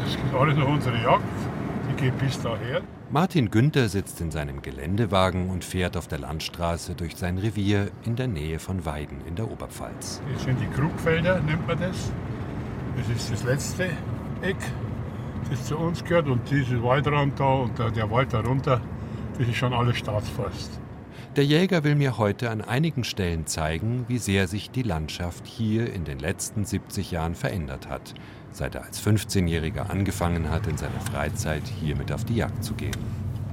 Das ist alles noch unsere Jagd. Die geht bis daher. Martin Günther sitzt in seinem Geländewagen und fährt auf der Landstraße durch sein Revier in der Nähe von Weiden in der Oberpfalz. Das sind die Krugfelder, nennt man das. Das ist das letzte Eck, das zu uns gehört. Und dieses Waldrand da und der Wald darunter, das ist schon alles Staatsforst. Der Jäger will mir heute an einigen Stellen zeigen, wie sehr sich die Landschaft hier in den letzten 70 Jahren verändert hat, seit er als 15-Jähriger angefangen hat, in seiner Freizeit hier mit auf die Jagd zu gehen.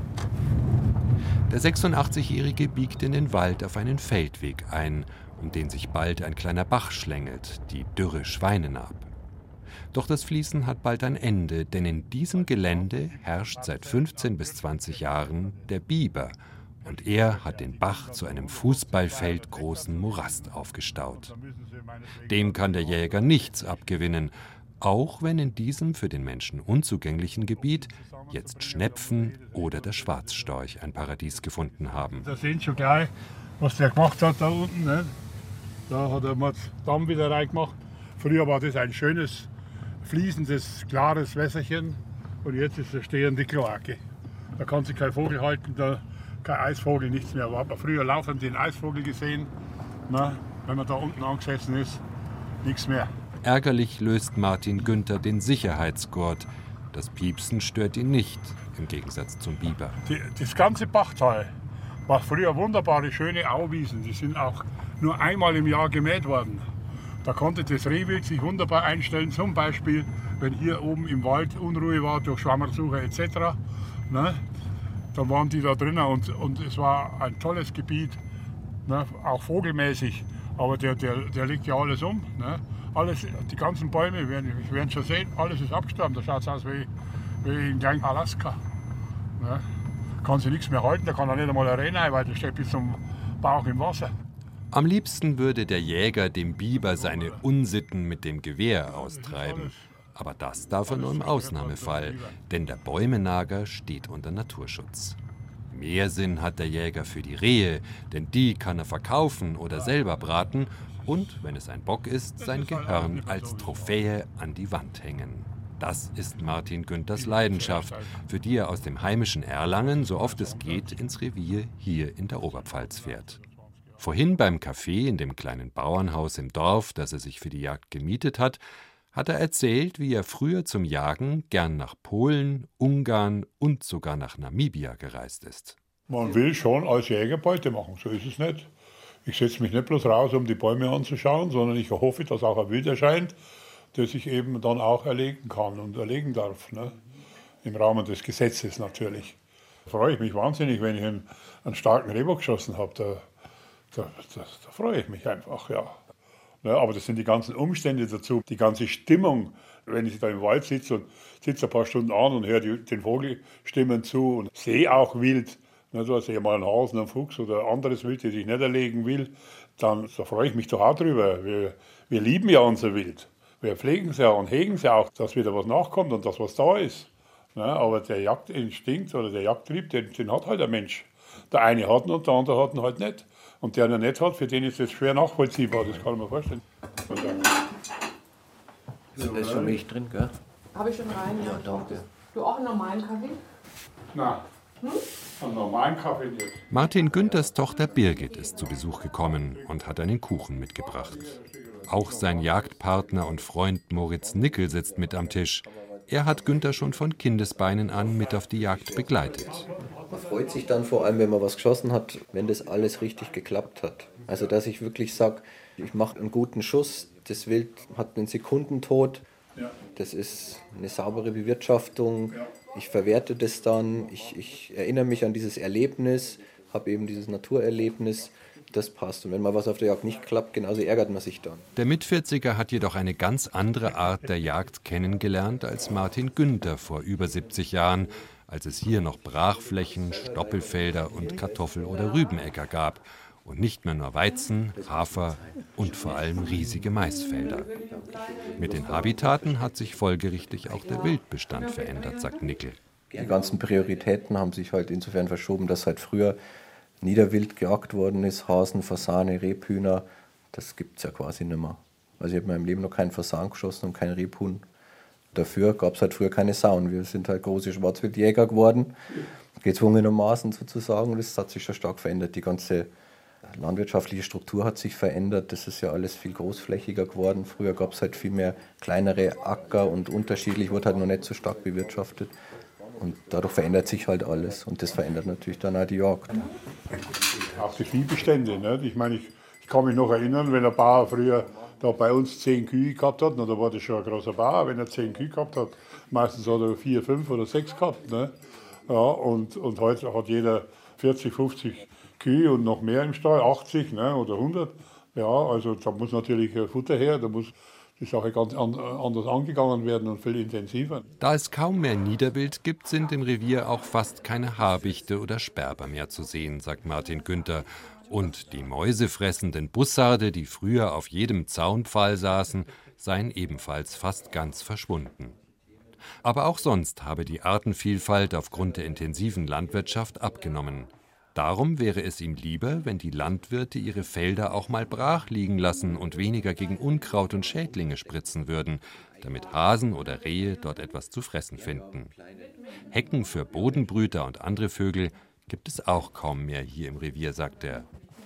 Der 86-Jährige biegt in den Wald auf einen Feldweg ein, um den sich bald ein kleiner Bach schlängelt, die dürre Schweinenab. Doch das Fließen hat bald ein Ende, denn in diesem Gelände herrscht seit 15 bis 20 Jahren der Biber. Und er hat den Bach zu einem Fußballfeld großen Morast aufgestaut. Dem kann der Jäger nichts abgewinnen, auch wenn in diesem für den Menschen unzugänglichen Gebiet jetzt Schnepfen oder der Schwarzstorch ein Paradies gefunden haben. Da sehen Sie schon gleich, was der gemacht hat da unten. Ne? Da hat er mal den Damm wieder reingemacht. Früher war das ein schönes, fließendes, klares Wässerchen und jetzt ist eine stehende Kloake. Da kann sich kein Vogel halten, da kein Eisvogel, nichts mehr. Hat man früher laufend den Eisvogel gesehen, na, wenn man da unten angesessen ist, nichts mehr. Ärgerlich löst Martin Günther den Sicherheitsgurt. Das Piepsen stört ihn nicht, im Gegensatz zum Biber. Das ganze Bachtal war früher wunderbare, schöne Auwiesen. Die sind auch nur einmal im Jahr gemäht worden. Da konnte das Rehwild sich wunderbar einstellen, zum Beispiel, wenn hier oben im Wald Unruhe war durch Schwammersuche etc. Ne? Dann waren die da drinnen und es war ein tolles Gebiet, ne? Auch vogelmäßig. Aber der legt ja alles um. Ne? Alles, die ganzen Bäume, wir werden schon sehen, alles ist abgestorben. Da schaut es aus wie in kleinen Alaska. Ne? Kann sich nichts mehr halten, da kann er nicht einmal rein, weil der steht bis zum Bauch im Wasser. Am liebsten würde der Jäger dem Biber seine Unsitten mit dem Gewehr austreiben. Aber das darf er nur im Ausnahmefall, denn der Bäumenager steht unter Naturschutz. Mehr Sinn hat der Jäger für die Rehe, denn die kann er verkaufen oder selber braten und, wenn es ein Bock ist, sein Gehirn als Trophäe an die Wand hängen. Das ist Martin Günthers Leidenschaft, für die er aus dem heimischen Erlangen, so oft es geht, ins Revier hier in der Oberpfalz fährt. Vorhin beim Café in dem kleinen Bauernhaus im Dorf, das er sich für die Jagd gemietet hat er erzählt, wie er früher zum Jagen gern nach Polen, Ungarn und sogar nach Namibia gereist ist. Man will schon als Jäger Beute machen, so ist es nicht. Ich setze mich nicht bloß raus, um die Bäume anzuschauen, sondern ich hoffe, dass auch ein Wild erscheint, das ich eben dann auch erlegen kann und erlegen darf. Ne? Im Rahmen des Gesetzes natürlich. Da freue ich mich wahnsinnig, wenn ich einen starken Rehbock geschossen habe. Da freue ich mich einfach, ja. Ja, aber das sind die ganzen Umstände dazu, die ganze Stimmung, wenn ich da im Wald sitze und sitze ein paar Stunden an und höre den Vogelstimmen zu und sehe auch Wild, also sehe mal einen Hasen, einen Fuchs oder anderes Wild, das ich nicht erlegen will, dann da freue ich mich doch auch drüber. Wir lieben ja unser Wild. Wir pflegen es ja und hegen es ja auch, dass wieder was nachkommt und dass was da ist. Ja, aber der Jagdinstinkt oder der Jagdtrieb, den hat halt der Mensch. Der eine hat ihn und der andere hat ihn halt nicht. Und der ihn nicht hat, für den ist das schwer nachvollziehbar, das kann man vorstellen. Da ist schon Milch drin, gell? Habe ich schon rein, ja. Danke. Du auch einen normalen Kaffee? Nein, einen normalen Kaffee nicht. Martin Günthers Tochter Birgit ist zu Besuch gekommen und hat einen Kuchen mitgebracht. Auch sein Jagdpartner und Freund Moritz Nickel sitzt mit am Tisch. Er hat Günther schon von Kindesbeinen an mit auf die Jagd begleitet. Man freut sich dann vor allem, wenn man was geschossen hat, wenn das alles richtig geklappt hat. Also dass ich wirklich sage, ich mache einen guten Schuss, das Wild hat einen Sekundentod, das ist eine saubere Bewirtschaftung, ich verwerte das dann, ich erinnere mich an dieses Erlebnis, habe eben dieses Naturerlebnis. Das passt. Und wenn mal was auf der Jagd nicht klappt, genauso ärgert man sich dann. Der Mit-40er hat jedoch eine ganz andere Art der Jagd kennengelernt als Martin Günther vor über 70 Jahren, als es hier noch Brachflächen, Stoppelfelder und Kartoffel- oder Rübenäcker gab und nicht mehr nur Weizen, Hafer und vor allem riesige Maisfelder. Mit den Habitaten hat sich folgerichtig auch der Wildbestand verändert, sagt Nickel. Die ganzen Prioritäten haben sich halt insofern verschoben, dass halt früher Niederwild gejagt worden ist, Hasen, Fasane, Rebhühner, das gibt es ja quasi nicht mehr. Also ich habe in meinem Leben noch keinen Fasan geschossen und kein Rebhuhn. Dafür gab es halt früher keine Sauen. Wir sind halt große Schwarzwildjäger geworden, gezwungenermaßen sozusagen. Das hat sich schon stark verändert. Die ganze landwirtschaftliche Struktur hat sich verändert. Das ist ja alles viel großflächiger geworden. Früher gab es halt viel mehr kleinere Acker und unterschiedlich, wurde halt noch nicht so stark bewirtschaftet. Und dadurch verändert sich halt alles. Und das verändert natürlich dann auch die Jagd. Auch die Viehbestände. Nicht? Ich meine, ich kann mich noch erinnern, wenn ein Bauer früher da bei uns 10 Kühe gehabt hat, na, da war das schon ein großer Bauer, wenn er 10 Kühe gehabt hat. Meistens hat er 4, 5 oder 6 gehabt. Ne? Ja, und heute hat jeder 40, 50 Kühe und noch mehr im Stall, 80, ne, oder 100. Ja, also da muss natürlich Futter her, da muss die Sache ganz anders angegangen werden und viel intensiver. Da es kaum mehr Niederwild gibt, sind im Revier auch fast keine Habichte oder Sperber mehr zu sehen, sagt Martin Günther. Und die mäusefressenden Bussarde, die früher auf jedem Zaunpfahl saßen, seien ebenfalls fast ganz verschwunden. Aber auch sonst habe die Artenvielfalt aufgrund der intensiven Landwirtschaft abgenommen. Darum wäre es ihm lieber, wenn die Landwirte ihre Felder auch mal brach liegen lassen und weniger gegen Unkraut und Schädlinge spritzen würden, damit Hasen oder Rehe dort etwas zu fressen finden. Hecken für Bodenbrüter und andere Vögel gibt es auch kaum mehr hier im Revier, sagt er.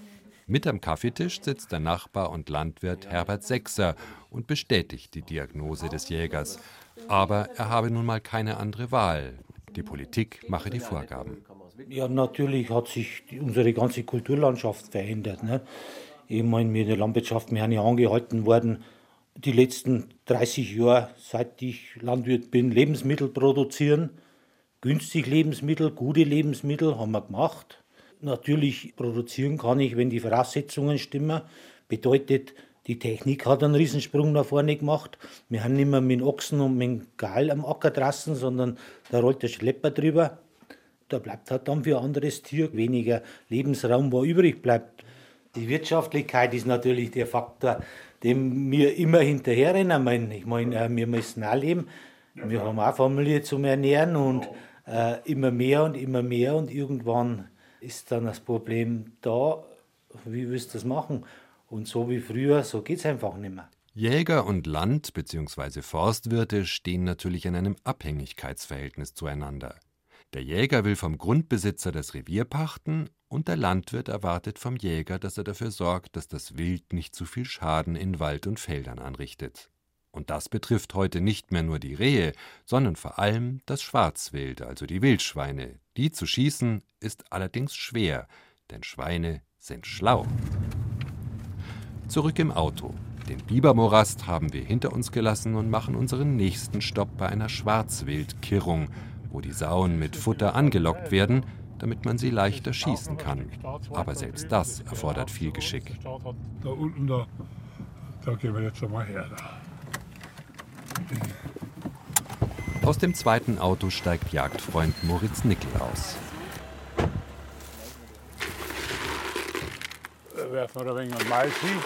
Mit am Kaffeetisch sitzt der Nachbar und Landwirt Herbert Sechser und bestätigt die Diagnose des Jägers. Aber er habe nun mal keine andere Wahl. Die Politik mache die Vorgaben. Ja, natürlich hat sich unsere ganze Kulturlandschaft verändert. Ne? Ich meine, wir in der Landwirtschaft, wir haben ja angehalten worden, die letzten 30 Jahre, seit ich Landwirt bin, Lebensmittel produzieren. Günstig Lebensmittel, gute Lebensmittel haben wir gemacht. Natürlich produzieren kann ich, wenn die Voraussetzungen stimmen. Bedeutet, die Technik hat einen Riesensprung nach vorne gemacht. Wir haben nicht mehr mit dem Ochsen und mit dem Gal am Acker draußen, sondern da rollt der Schlepper drüber. Da bleibt halt dann für ein anderes Tier weniger Lebensraum, wo übrig bleibt. Die Wirtschaftlichkeit ist natürlich der Faktor, dem wir immer hinterherrennen. Ich meine, wir müssen auch leben. Wir haben auch Familie zum Ernähren und immer mehr und irgendwann ist dann das Problem da, wie willst du das machen? Und so wie früher, so geht es einfach nicht mehr. Jäger und Land- bzw. Forstwirte stehen natürlich in einem Abhängigkeitsverhältnis zueinander. Der Jäger will vom Grundbesitzer das Revier pachten und der Landwirt erwartet vom Jäger, dass er dafür sorgt, dass das Wild nicht zu viel Schaden in Wald und Feldern anrichtet. Und das betrifft heute nicht mehr nur die Rehe, sondern vor allem das Schwarzwild, also die Wildschweine. Die zu schießen ist allerdings schwer, denn Schweine sind schlau. Zurück im Auto. Den Bibermorast haben wir hinter uns gelassen und machen unseren nächsten Stopp bei einer Schwarzwildkirrung, wo die Sauen mit Futter angelockt werden, damit man sie leichter schießen kann. Aber selbst das erfordert viel Geschick. Da unten, da gehen wir jetzt mal her. Aus dem zweiten Auto steigt Jagdfreund Moritz Nickel aus. Werfen wir ein wenig Mais hin.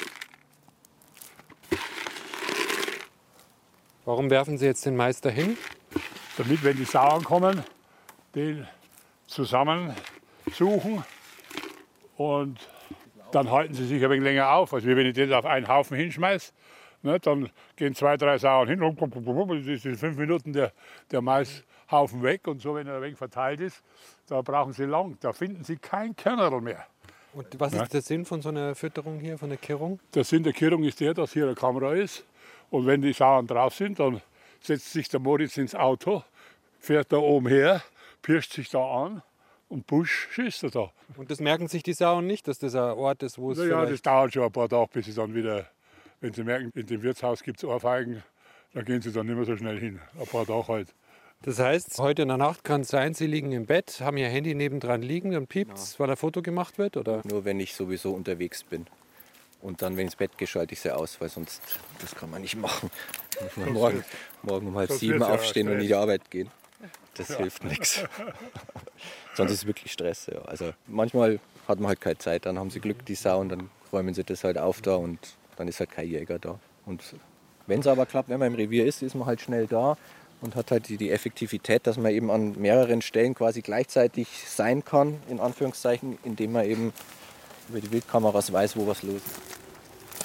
Warum werfen Sie jetzt den Mais dahin? Damit, wenn die Sauen kommen, den zusammen suchen und dann halten sie sich ein wenig länger auf. Also wenn ich den auf einen Haufen hinschmeiße, ne, dann gehen 2, 3 Sauen hin, das ist in 5 Minuten der Maishaufen weg. Und so, wenn er ein wenig verteilt ist, da brauchen sie lang, da finden sie kein Körnerl mehr. Und was ist der Sinn von so einer Fütterung hier, von der Kirrung? Der Sinn der Kirrung ist der, dass hier eine Kamera ist. Und wenn die Sauen drauf sind, dann setzt sich der Moritz ins Auto, fährt da oben her, pirscht sich da an und busch schießt er da. Und das merken sich die Sauen nicht, dass das ein Ort ist, wo es Ja, das dauert schon ein paar Tage, bis sie dann wieder, wenn sie merken, in dem Wirtshaus gibt es Ohrfeigen, da gehen sie dann nicht mehr so schnell hin. Ein paar Tage halt. Das heißt, heute in der Nacht kann es sein, Sie liegen im Bett, haben Ihr Handy nebendran liegen, dann piept's, weil ein Foto gemacht wird, oder? Nur wenn ich sowieso unterwegs bin. Und dann, wenn ich ins Bett gehe, schalte ich sie aus, weil sonst, das kann man nicht machen. Morgen um 6:30 aufstehen und in die Arbeit gehen. Das hilft nichts. Sonst ist es wirklich Stress. Ja. Also manchmal hat man halt keine Zeit, dann haben sie Glück, die Sauen, dann räumen sie das halt auf da und dann ist halt kein Jäger da. Und wenn es aber klappt, wenn man im Revier ist man halt schnell da und hat halt die Effektivität, dass man eben an mehreren Stellen quasi gleichzeitig sein kann, in Anführungszeichen, indem man eben über die Wildkameras weiß, wo was los ist.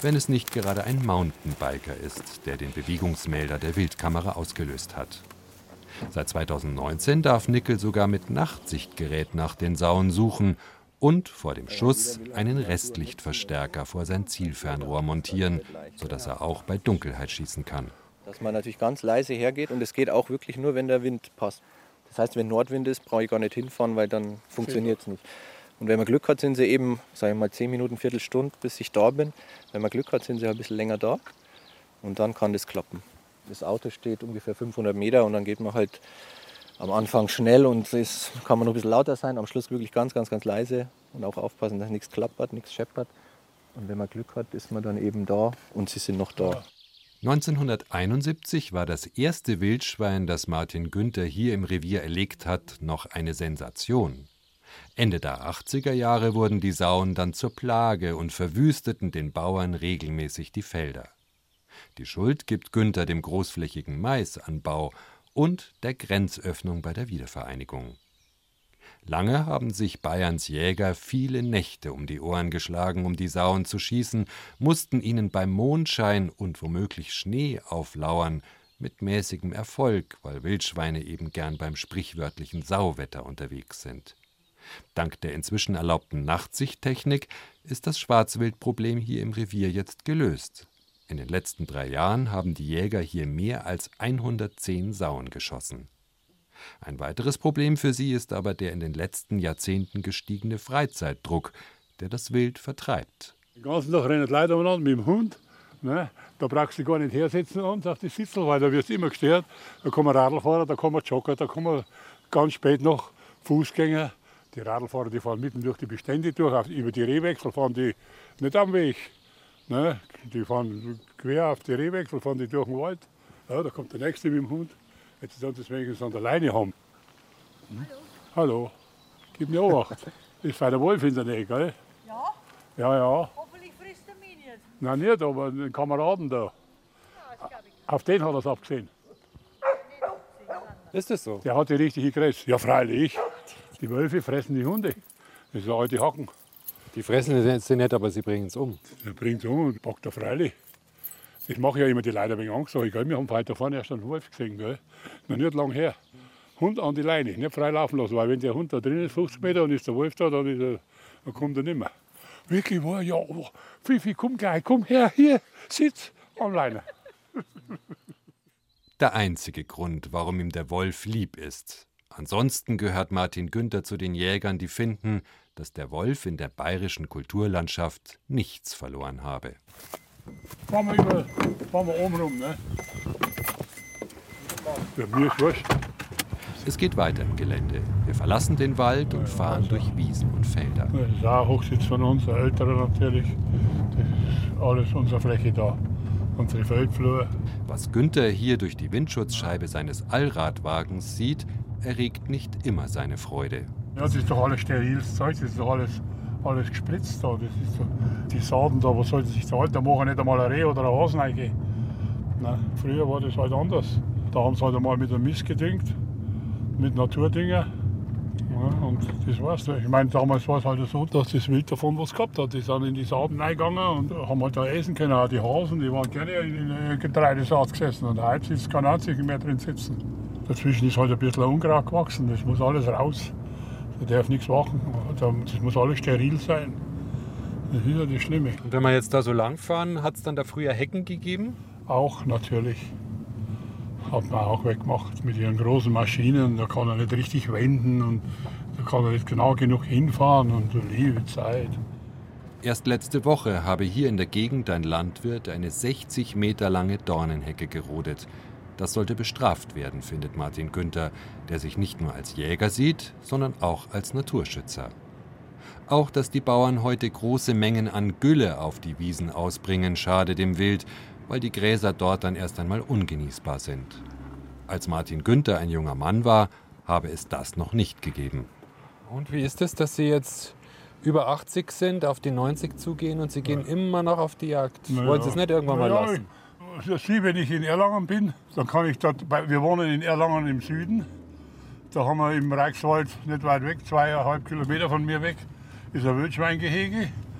wenn es nicht gerade ein Mountainbiker ist, der den Bewegungsmelder der Wildkamera ausgelöst hat. Seit 2019 darf Nickel sogar mit Nachtsichtgerät nach den Sauen suchen und vor dem Schuss einen Restlichtverstärker vor sein Zielfernrohr montieren, sodass er auch bei Dunkelheit schießen kann. Dass man natürlich ganz leise hergeht und es geht auch wirklich nur, wenn der Wind passt. Das heißt, wenn Nordwind ist, brauche ich gar nicht hinfahren, weil dann funktioniert es nicht. Und wenn man Glück hat, sind sie eben, sage ich mal, 10 Minuten, Viertelstunde, bis ich da bin. Wenn man Glück hat, sind sie ein bisschen länger da und dann kann das klappen. Das Auto steht ungefähr 500 Meter und dann geht man halt am Anfang schnell und es kann man noch ein bisschen lauter sein, am Schluss wirklich ganz, ganz, ganz leise und auch aufpassen, dass nichts klappert, nichts scheppert. Und wenn man Glück hat, ist man dann eben da und sie sind noch da. 1971 war das erste Wildschwein, das Martin Günther hier im Revier erlegt hat, noch eine Sensation. Ende der 80er Jahre wurden die Sauen dann zur Plage und verwüsteten den Bauern regelmäßig die Felder. Die Schuld gibt Günther dem großflächigen Maisanbau und der Grenzöffnung bei der Wiedervereinigung. Lange haben sich Bayerns Jäger viele Nächte um die Ohren geschlagen, um die Sauen zu schießen, mussten ihnen beim Mondschein und womöglich Schnee auflauern, mit mäßigem Erfolg, weil Wildschweine eben gern beim sprichwörtlichen Sauwetter unterwegs sind. Dank der inzwischen erlaubten Nachtsichttechnik ist das Schwarzwildproblem hier im Revier jetzt gelöst. In den letzten 3 Jahren haben die Jäger hier mehr als 110 Sauen geschossen. Ein weiteres Problem für sie ist aber der in den letzten Jahrzehnten gestiegene Freizeitdruck, der das Wild vertreibt. Den ganzen Tag rennen die Leute umeinander mit dem Hund. Ne? Da brauchst du gar nicht hersetzen abends auf die Sitzel, weil da wirst du immer gestört. Da kann man Radl fahren, da kann man joggen, da kann man ganz spät noch Fußgänger. Die Radlfahrer, die fahren mitten durch die Bestände durch, über die Rehwechsel fahren die nicht am Weg. Ne? Die fahren quer auf die Rehwechsel, fahren die durch den Wald. Ja, da kommt der Nächste mit dem Hund. Jetzt sollen sie es wenigstens an der Leine haben. Hallo. Gib mir Obacht. Ist der Wolf in der Nähe, gell? Ja, Ja, ja. hoffentlich frisst er mich nicht. Nein, nicht, aber den Kameraden da. Ja, das glaube ich. Auf den hat er es abgesehen. Ist das so? Der hat die richtige Größe. Ja, freilich. Die Wölfe fressen die Hunde. Das sind alte Hacken. Die fressen sie nicht, aber sie bringen es um. Der bringt es um und packt er freilich. Das mache ja immer die Leute ein wenig Angst. Gell? Wir haben heute vorne erst einen Wolf gesehen. Gell? Noch nicht lang her. Hund an die Leine, nicht frei laufen lassen. Weil wenn der Hund da drin ist, 50 Meter, und ist der Wolf da, dann kommt er nicht mehr. Wirklich wahr? Ja, oh, Fifi, komm gleich, komm her, hier, sitz am Leine. Der einzige Grund, warum ihm der Wolf lieb ist. Ansonsten gehört Martin Günther zu den Jägern, die finden, dass der Wolf in der bayerischen Kulturlandschaft nichts verloren habe. Fahren wir oben rum, ne? Ja, mir ist wurscht. Es geht weiter im Gelände. Wir verlassen den Wald und fahren durch Wiesen und Felder. Das ist auch ein Hochsitz von uns, der ältere natürlich. Das ist alles unsere Fläche da, unsere Feldflur. Was Günther hier durch die Windschutzscheibe seines Allradwagens sieht, erregt nicht immer seine Freude. Ja, das ist doch alles steriles Zeug, das ist doch alles gespritzt da. Das ist so, die Saaten da, was soll sich da halten? Da machen nicht einmal ein Reh oder ein Hasen reingehen. Nein, früher war das halt anders. Da haben sie halt einmal mit einem Mist gedüngt, mit Naturdünger. Ja, und das war's. Ich meine, damals war es halt so, dass das Wild davon was gehabt hat. Die sind in die Saaten reingegangen und haben halt da essen können. Auch die Hasen, die waren gerne in der Getreidesaat gesessen. Und heute sitzt kein einziger mehr drin sitzen. Dazwischen ist halt ein bisschen Unkraut gewachsen. Das muss alles raus. Da darf nichts wachsen. Das muss alles steril sein. Das ist ja das Schlimme. Und wenn wir jetzt da so lang fahren, hat es dann da früher Hecken gegeben? Auch natürlich. Hat man auch weggemacht mit ihren großen Maschinen. Da kann er nicht richtig wenden und da kann er nicht genau genug hinfahren und so liebe Zeit. Erst letzte Woche habe hier in der Gegend ein Landwirt eine 60 Meter lange Dornenhecke gerodet. Das sollte bestraft werden, findet Martin Günther, der sich nicht nur als Jäger sieht, sondern auch als Naturschützer. Auch, dass die Bauern heute große Mengen an Gülle auf die Wiesen ausbringen, schadet dem Wild, weil die Gräser dort dann erst einmal ungenießbar sind. Als Martin Günther ein junger Mann war, habe es das noch nicht gegeben. Und wie ist es, dass Sie jetzt über 80 sind, auf die 90 zugehen und Sie gehen immer noch auf die Jagd? Wollen Sie es nicht irgendwann mal lassen? Wenn ich in Erlangen bin, dann kann ich dort, wir wohnen in Erlangen im Süden, da haben wir im Reichswald nicht weit weg, 2,5 Kilometer von mir weg, ist ein Wildschweingehege.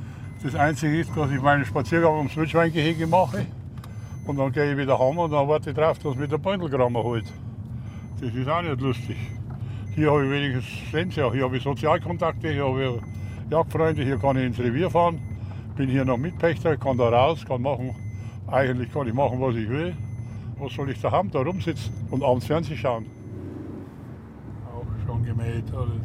Das Einzige ist, dass ich meinen Spaziergang ums Wildschweingehege mache. Und dann gehe ich wieder heim und dann warte ich drauf, dass mich der Beutelkrammer holt. Das ist auch nicht lustig. Hier habe ich wenigstens Sense, hier habe ich Sozialkontakte, hier habe ich Jagdfreunde, hier kann ich ins Revier fahren. Bin hier noch Mitpächter, kann da raus, eigentlich kann ich machen, was ich will. Was soll ich daheim da rumsitzen und abends Fernsehen schauen? Auch schon gemäht, alles.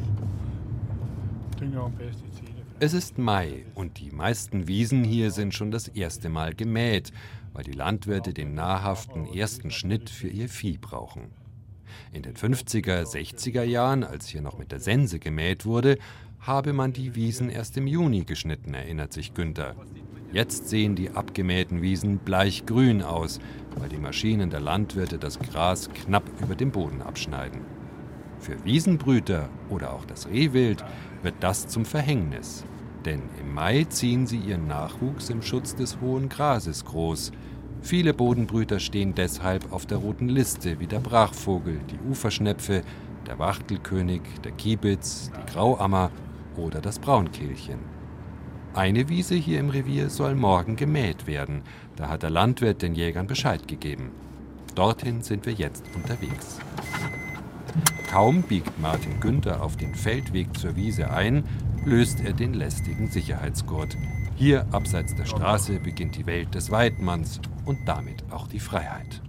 Dünger und Pestizide. Es ist Mai und die meisten Wiesen hier sind schon das erste Mal gemäht, weil die Landwirte den nahrhaften ersten Schnitt für ihr Vieh brauchen. In den 50er, 60er Jahren, als hier noch mit der Sense gemäht wurde, habe man die Wiesen erst im Juni geschnitten, erinnert sich Günther. Jetzt sehen die abgemähten Wiesen bleichgrün aus, weil die Maschinen der Landwirte das Gras knapp über dem Boden abschneiden. Für Wiesenbrüter oder auch das Rehwild wird das zum Verhängnis. Denn im Mai ziehen sie ihren Nachwuchs im Schutz des hohen Grases groß. Viele Bodenbrüter stehen deshalb auf der roten Liste, wie der Brachvogel, die Uferschnepfe, der Wachtelkönig, der Kiebitz, die Grauammer oder das Braunkehlchen. Eine Wiese hier im Revier soll morgen gemäht werden. Da hat der Landwirt den Jägern Bescheid gegeben. Dorthin sind wir jetzt unterwegs. Kaum biegt Martin Günther auf den Feldweg zur Wiese ein, löst er den lästigen Sicherheitsgurt. Hier, abseits der Straße, beginnt die Welt des Weidmanns und damit auch die Freiheit.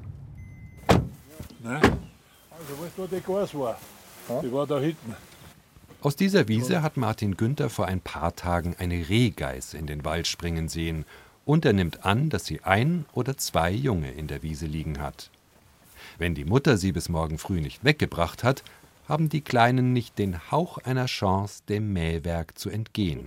Ne? Also, weißt du, wo die Gas war? Die war da hinten. Aus dieser Wiese hat Martin Günther vor ein paar Tagen eine Rehgeiß in den Wald springen sehen und er nimmt an, dass sie 1 oder 2 Junge in der Wiese liegen hat. Wenn die Mutter sie bis morgen früh nicht weggebracht hat, haben die Kleinen nicht den Hauch einer Chance, dem Mähwerk zu entgehen.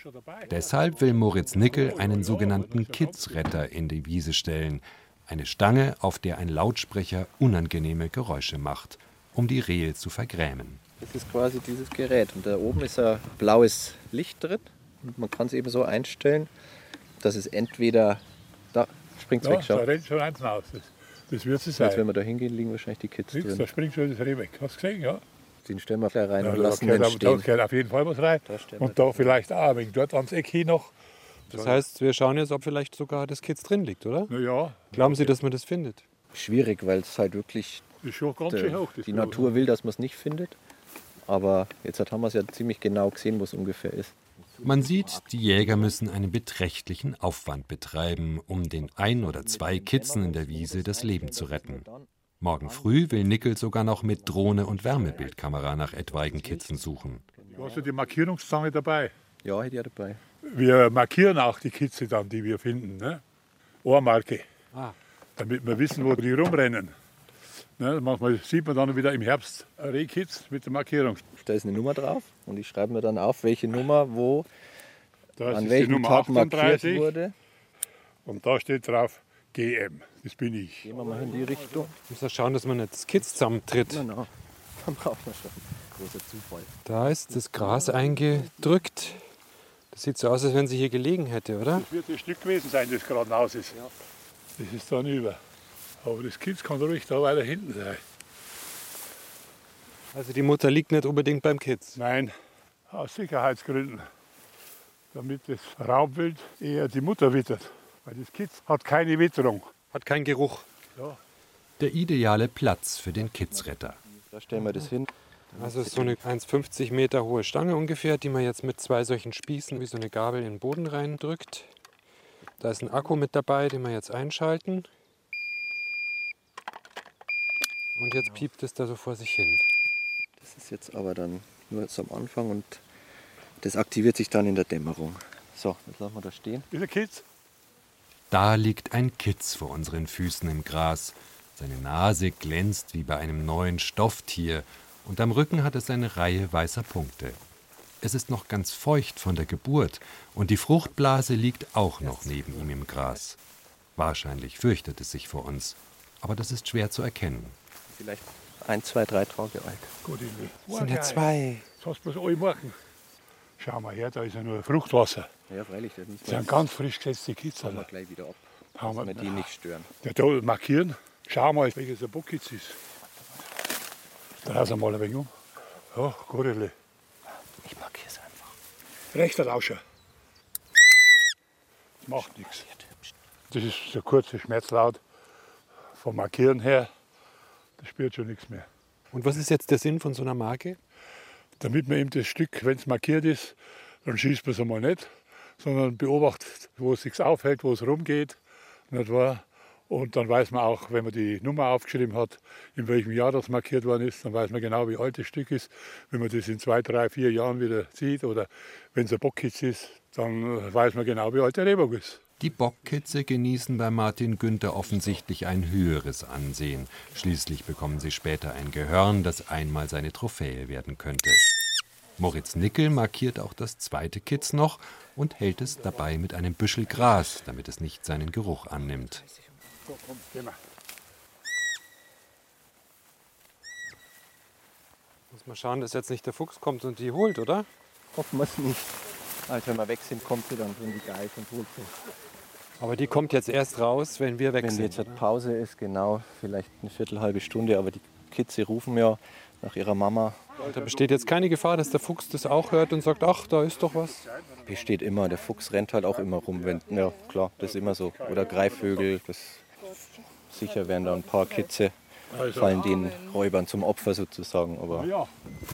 Deshalb will Moritz Nickel einen sogenannten Kidsretter in die Wiese stellen, eine Stange, auf der ein Lautsprecher unangenehme Geräusche macht, um die Rehe zu vergrämen. Das ist quasi dieses Gerät und da oben ist ein blaues Licht drin und man kann es eben so einstellen, dass es entweder, da springt es weg, schau. Da rennt schon eins raus. Das wird es sein. Jetzt, wenn wir da hingehen, liegen wahrscheinlich die Kids drin. Da springt schon das Reh weg. Hast du gesehen, ja? Den stellen wir gleich rein Ja, und da lassen den Da stehen. gehört auf jeden Fall was rein. stellen wir Und da vielleicht auch ein wenig dort ans Eck hin noch. Das heißt, wir schauen jetzt, ob vielleicht sogar das Kids drin liegt, oder? Na ja, Glauben Sie, dass man das findet? Schwierig, weil es halt wirklich das ist schon ganz schön hoch. Das die Blau. Natur will, dass man es nicht findet. Aber jetzt haben wir es ja ziemlich genau gesehen, wo es ungefähr ist. Man sieht, die Jäger müssen einen beträchtlichen Aufwand betreiben, um den 1 oder 2 Kitzen in der Wiese das Leben zu retten. Morgen früh will Nickel sogar noch mit Drohne und Wärmebildkamera nach etwaigen Kitzen suchen. Du hast ja die Markierungszange dabei. Ja, hätte ich ja dabei. Wir markieren auch die Kitze dann, die wir finden. Ne? Ohrmarke. Ah. Damit wir wissen, wo die rumrennen. Ne? Manchmal sieht man dann wieder im Herbst ein Rehkitz mit der Markierung. Da ist eine Nummer drauf und ich schreibe mir dann auf, welche Nummer wo Das an ist die welchem Nummer Tag markiert 38 wurde. und da steht drauf GM. Das bin ich. Gehen wir mal in die Richtung. Muss ja schauen, dass man nicht das Kids zusammentritt. Genau. Dann braucht man schon. Großer Zufall. Da ist das Gras eingedrückt. Das sieht so aus, als wenn sie hier gelegen hätte, oder? Das wird ein Stück gewesen sein, das gerade raus ist. Das ist dann über. Aber das Kitz kann ruhig da weiter hinten sein. Also die Mutter liegt nicht unbedingt beim Kids. Nein, aus Sicherheitsgründen. Damit das Raubwild eher die Mutter wittert. Weil das Kitz hat keine Witterung. Hat keinen Geruch. Ja. Der ideale Platz für den Kidsretter. Da stellen wir das hin. Also es ist so eine 1,50 Meter hohe Stange ungefähr, die man jetzt mit 2 solchen Spießen wie so eine Gabel in den Boden reindrückt. Da ist ein Akku mit dabei, den wir jetzt einschalten. Und jetzt piept es da so vor sich hin. Das ist jetzt aber dann nur jetzt am Anfang und das aktiviert sich dann in der Dämmerung. So, jetzt lassen wir da stehen. Ist ein Kitz? Da liegt ein Kitz vor unseren Füßen im Gras. Seine Nase glänzt wie bei einem neuen Stofftier und am Rücken hat es eine Reihe weißer Punkte. Es ist noch ganz feucht von der Geburt und die Fruchtblase liegt auch noch neben ihm im Gras. Wahrscheinlich fürchtet es sich vor uns, aber das ist schwer zu erkennen. Vielleicht 1, 2, 3 Tage alt. Gut, Das sind ja 2. Das hast du bloß alle machen. Schau mal her, da ist ja nur Fruchtwasser. Ja, freilich, das müssen Das sind ganz frisch gesetzte Kitz. wir gleich wieder ab, Haben dass wir die nicht stören. Ja, da markieren. Schau mal, welches ein Bockkitz ist. Draußen mal ein wenig um. Ja, Gorille. Ich markiere es einfach. Rechter Lauscher. macht nichts. Das ist der kurze Schmerzlaut vom Markieren her. Das spürt schon nichts mehr. Und was ist jetzt der Sinn von so einer Marke? Damit man eben das Stück, wenn es markiert ist, dann schießt man es einmal nicht, sondern beobachtet, wo es sich aufhält, wo es rumgeht. Nicht wahr? Und dann weiß man auch, wenn man die Nummer aufgeschrieben hat, in welchem Jahr das markiert worden ist, dann weiß man genau, wie alt das Stück ist. Wenn man das in 2, 3, 4 Jahren wieder sieht oder wenn es ein Bockkitz ist, dann weiß man genau, wie alt der Rehbock ist. Die Bockkitze genießen bei Martin Günther offensichtlich ein höheres Ansehen. Schließlich bekommen sie später ein Gehörn, das einmal seine Trophäe werden könnte. Moritz Nickel markiert auch das zweite Kitz noch und hält es dabei mit einem Büschel Gras, damit es nicht seinen Geruch annimmt. So, komm, geh mal. Muss mal schauen, dass jetzt nicht der Fuchs kommt und die holt, oder? Hoffen wir es nicht. Also wenn wir weg sind, kommt sie dann drin die Geiß und holt sie. Aber die kommt jetzt erst raus, wenn wir weg Wenn sind. jetzt oder? eine Pause ist, genau, vielleicht eine Viertelhalbe Stunde, aber die Kitze rufen ja nach ihrer Mama. Da besteht jetzt keine Gefahr, dass der Fuchs das auch hört und sagt, ach, da ist doch was. Besteht immer, der Fuchs rennt halt auch immer rum. Ja klar, das ist immer so. Oder Greifvögel, sicher werden da ein paar Kitze, fallen den Räubern zum Opfer sozusagen. Aber Ja.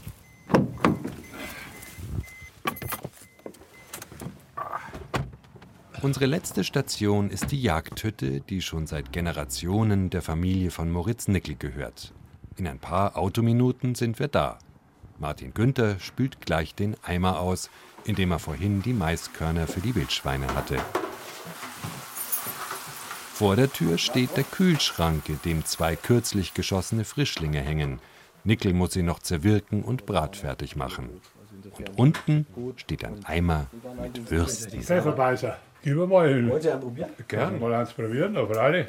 Unsere letzte Station ist die Jagdhütte, die schon seit Generationen der Familie von Moritz Nickel gehört. In ein paar Autominuten sind wir da. Martin Günther spült gleich den Eimer aus, in dem er vorhin die Maiskörner für die Wildschweine hatte. Vor der Tür steht der Kühlschrank, in dem 2 kürzlich geschossene Frischlinge hängen. Nickel muss sie noch zerwirken und bratfertig machen. Und unten steht ein Eimer mit Würstchen. Pfefferbeißer. Gib mir mal hin. Wollt ihr einen probieren? Gerne. Mal eins probieren, aber alle.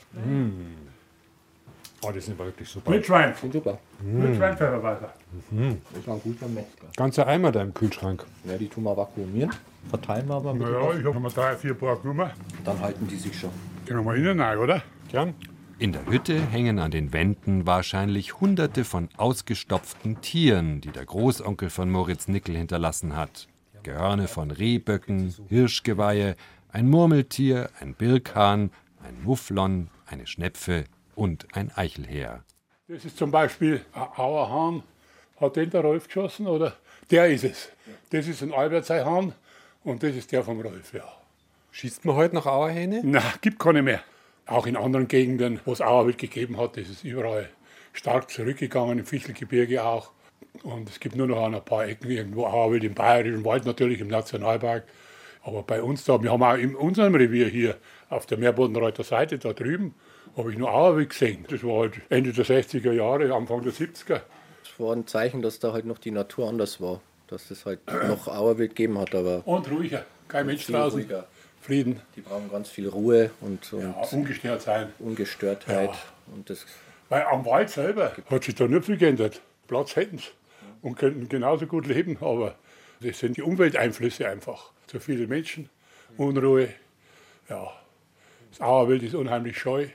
Oh, die sind aber wirklich super. Wildschwein. super. Wildschwein, Pfefferbeißer. Das ist ein guter Metzger. Ganzer Eimer da im Kühlschrank. Ja, die tun wir vakuumieren, verteilen wir aber mit. Ja, ich habe mal 3, 4 Paar genommen. Dann halten die sich schon. Gehen wir mal innen rein, oder? Gern. In der Hütte hängen an den Wänden wahrscheinlich Hunderte von ausgestopften Tieren, die der Großonkel von Moritz Nickel hinterlassen hat. Gehörne von Rehböcken, Hirschgeweihe, ein Murmeltier, ein Birkhahn, ein Mufflon, eine Schnepfe und ein Eichelhäher. Das ist zum Beispiel ein Auerhahn. Hat den der Rolf geschossen, oder? Der ist es. Das ist ein Albertshahn und das ist der vom Rolf, ja. Schießt man heute noch Auerhähne? Na, gibt keine mehr. Auch in anderen Gegenden, wo es Auerwild gegeben hat, ist es überall stark zurückgegangen, im Fichtelgebirge auch. Und es gibt nur noch an ein paar Ecken irgendwo Auerwild im Bayerischen Wald, natürlich im Nationalpark. Aber bei uns da, wir haben auch in unserem Revier hier auf der Meerbodenreuther Seite da drüben, habe ich nur Auerwild gesehen. Das war halt Ende der 60er Jahre, Anfang der 70er. Das war ein Zeichen, dass da halt noch die Natur anders war. Dass es halt noch Auerwild gegeben hat, aber Und ruhiger, kein Mensch viel draußen. ruhiger. Frieden, Die brauchen ganz viel Ruhe und ja, ungestört sein. Ungestörtheit. Ja. Und das Weil am Wald selber hat sich da nicht viel geändert. Platz hätten sie und könnten genauso gut leben, aber das sind die Umwelteinflüsse einfach. Zu viele Menschen, Unruhe. Ja, das Auerwild ist unheimlich scheu.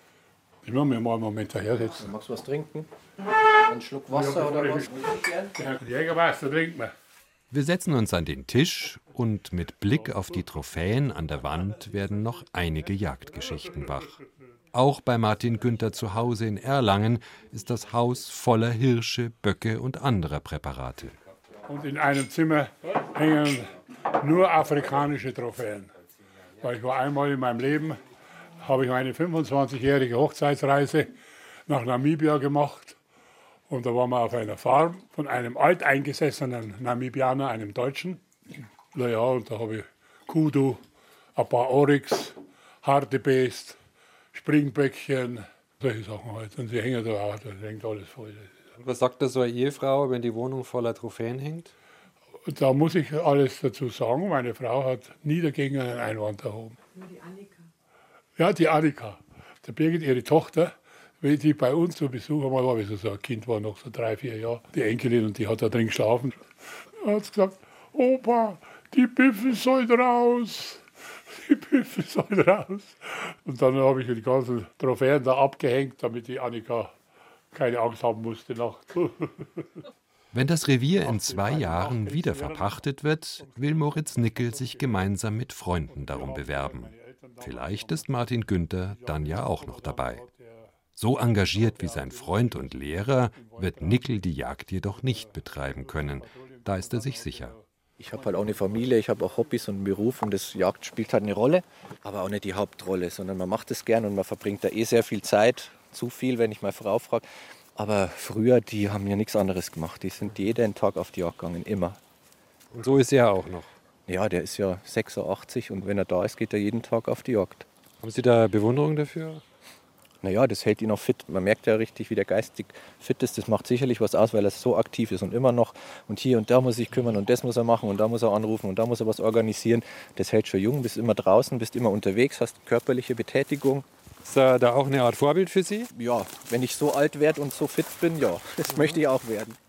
Ich muss mir mal einen Moment dahersetzen. Magst du was trinken? Einen Schluck Wasser oder was? Der Jägermeister trinkt man. Wir setzen uns an den Tisch und mit Blick auf die Trophäen an der Wand werden noch einige Jagdgeschichten wach. Auch bei Martin Günther zu Hause in Erlangen ist das Haus voller Hirsche, Böcke und anderer Präparate. Und in einem Zimmer hängen nur afrikanische Trophäen. Weil ich war einmal in meinem Leben, habe ich meine 25-jährige Hochzeitsreise nach Namibia gemacht. Und da waren wir auf einer Farm von einem alteingesessenen Namibianer, einem Deutschen. Naja, und da habe ich Kudu, ein paar Oryx, Hartebeest, Springböckchen, solche Sachen halt. Und sie hängen da auch, da hängt alles voll. Und was sagt da so eine Ehefrau, wenn die Wohnung voller Trophäen hängt? Und da muss ich alles dazu sagen, meine Frau hat nie dagegen einen Einwand erhoben. Nur die Annika. Ja, die Annika, der Birgit, ihre Tochter, wenn die bei uns zu Besuch einmal war, wie sie so ein Kind war, noch so 3, 4 Jahre, die Enkelin, und die hat da drin geschlafen. Da hat sie gesagt, Opa, die Büffel sollen raus, die Büffel sollen raus. Und dann habe ich die ganzen Trophäen da abgehängt, damit die Annika keine Angst haben musste nachts. Wenn das Revier in 2 Jahren wieder verpachtet wird, will Moritz Nickel sich gemeinsam mit Freunden darum bewerben. Vielleicht ist Martin Günther dann ja auch noch dabei. So engagiert wie sein Freund und Lehrer wird Nickel die Jagd jedoch nicht betreiben können. Da ist er sich sicher. Ich habe halt auch eine Familie, ich habe auch Hobbys und einen Beruf und das Jagd spielt halt eine Rolle, aber auch nicht die Hauptrolle, sondern man macht es gern und man verbringt da sehr viel Zeit, zu viel, wenn ich meine Frau frage. Aber früher, die haben ja nichts anderes gemacht, die sind jeden Tag auf die Jagd gegangen, immer. Und so ist er auch noch. Ja, der ist ja 86 und wenn er da ist, geht er jeden Tag auf die Jagd. Haben Sie da Bewunderung dafür? Naja, das hält ihn auch fit. Man merkt ja richtig, wie der geistig fit ist. Das macht sicherlich was aus, weil er so aktiv ist und immer noch. Und hier und da muss sich kümmern und das muss er machen und da muss er anrufen und da muss er was organisieren. Das hält schon jung, bist immer draußen, bist immer unterwegs, hast körperliche Betätigung. Ist da auch eine Art Vorbild für Sie? Ja, wenn ich so alt werde und so fit bin, ja, das möchte ich auch werden.